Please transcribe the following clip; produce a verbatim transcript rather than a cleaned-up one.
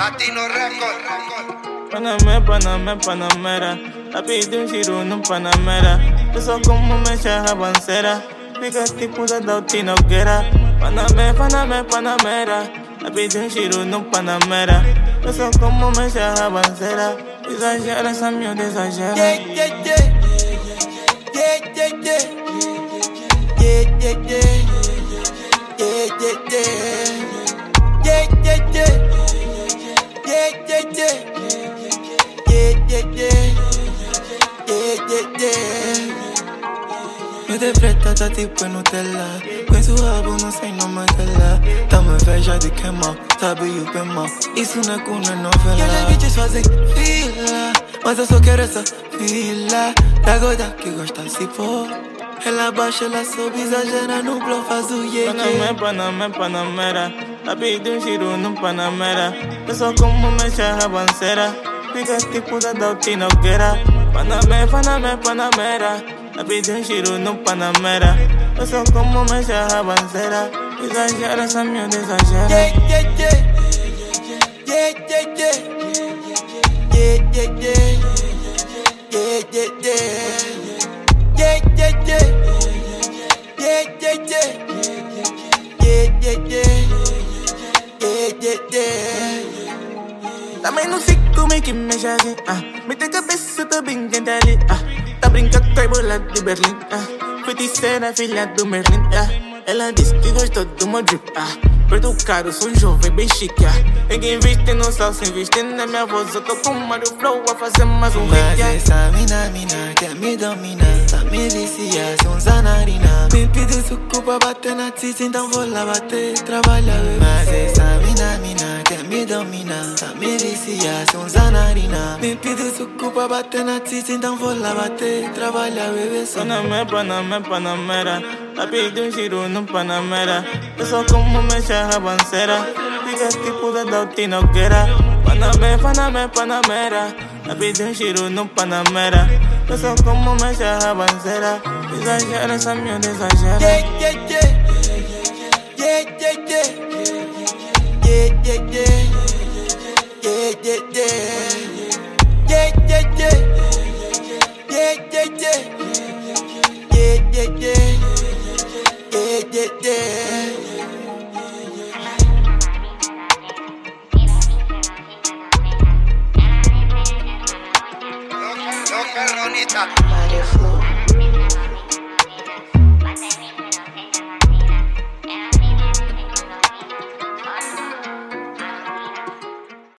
Latino Record. Panamé, Panamé, Panamera. La pide un giro, no Panamera. Eso como me echa avancera. Fica tipo da Dautina Hoguera. Panamé, Panamé, Panamera. La pide un giro, no Panamera. Eso como me echa avancera. Exagera, essa miúda exagera. Yeah, yeah, yeah. Yeah, yeah, yeah. Yeah, yeah, yeah. Yeah, yeah, yeah. Yeah, yeah, yeah. Yeah, yeah, yeah. Yeah, yeah, yeah. Yeah, yeah, yeah. Me depreta, tá tipo Nutella. Põe o rabo, não sei não Mandela. Tá me inveja de queimar, sabe o bem mal. Isso não é com a novela. E as bitches fazem fila, mas eu só quero essa fila. Da gorda que gosta se for. Ela baixa, ela sobe, exagera no bloco, faz o yeah, Panamé, Panamé, Panamera. La pide um giro, no Panamera. Eu sou como me echa avancera. Fica tipo da Dautina Hoguera. Panamé, Panamé, Panamera. La pide um giro, no Panamera. Eu sou como me echa avancera. Exagera, essa miúda exagera. Yeah, yeah, yeah. Yeah, yeah, yeah. Yeah, yeah, yeah. Yeah, yeah, yeah. Yeah, yeah, yeah. Yeah, yeah, yeah. Yeah, yeah, yeah. Yeah, yeah, yeah. Também não sei como é que mexe assim, ah. Mete a cabeça, tá bem quente ali, ah. Tá brincando com a bola de Berlim, ah. Feiticeira, filha do Merlin, ah. Ela disse que gostou do meu drip, ah. Perdo caro, sou jovem, bem chique, ah. Ninguém investe no sal, se investe na minha voz. Eu tô com o Mario Flow a fazer mais um hit, Mas essa mina, mina, quer me dominar. Tá me vicia, são zanarina. Me pediu suco pra bater na tita, então vou lá bater, trabalha, bebê. Mas essa mina, mina, quer me dominar. Tá me vicia, são zanarina. Me pediu suco pra bater na tita, então vou lá bater, trabalha, bebê. Panamé, Panamé, Panamera. La pide um giro, no Panamera. Eu sou como me echa avancera. Fica tipo da Dautina Hoguera. Panamé, Panamé, Panamera. La pide um giro, no Panamera. Eu sou como me echa avancera. Exagera, essa miúda exagera. Yeah, yeah, yeah. Yeah, yeah, yeah. Yeah, yeah, yeah. Yeah, yeah, yeah. Yeah, yeah, yeah. Yeah, yeah, yeah. Yeah, yeah, yeah. Yeah, yeah, yeah. Loca, Lonita. Mario